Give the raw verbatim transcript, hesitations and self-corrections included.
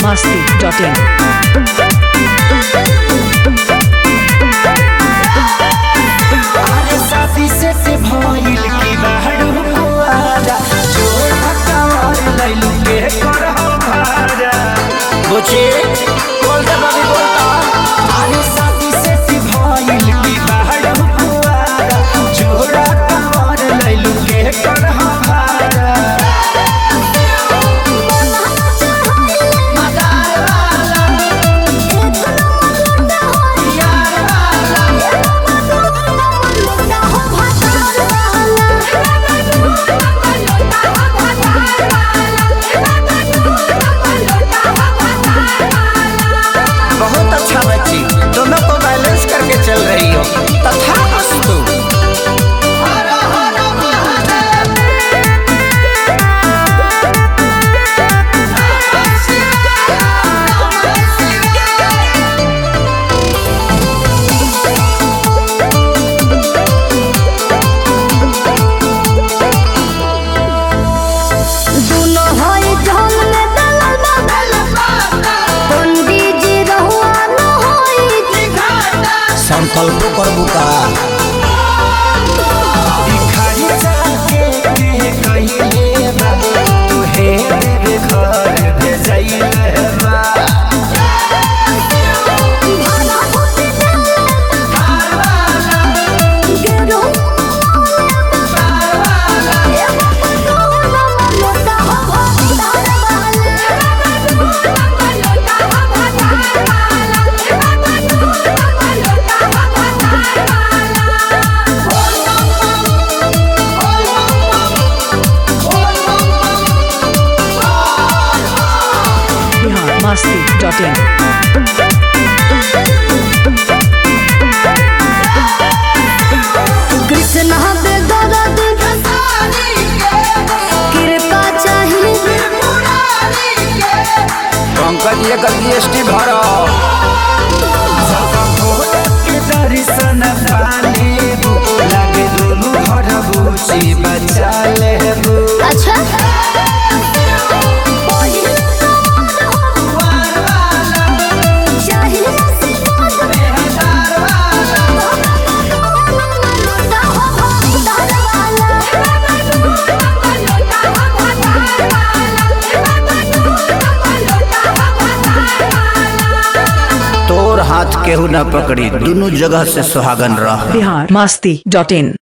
masti dot in. अरे साथी से से भइल की बाहर कुआरा जोड़ा कवर लइलू के करह भारा बुझे बोलता बाबी बोलता अरे साथी से से भइल की बाहर कुआरा जोड़ा कवर लइलू के करह भारा बहुत अच्छा बच्ची दोनों को बैलेंस करके चल रही हो तथास्तु। संकल्प कर बुका भिखारी जाके के कहिले बा तू हे मेरे घर भेजइले बा masti dot in. कृष्ण बेदर्द कृपा चाहिए पंकज ये कर जीएसटी भरो के दर्शन पाले लागे दुनु घर बुची बचा लेबू अच्छा तोर हाथ केहू न पकड़ी दोनों जगह से सुहागन रह Bihar masti dot in.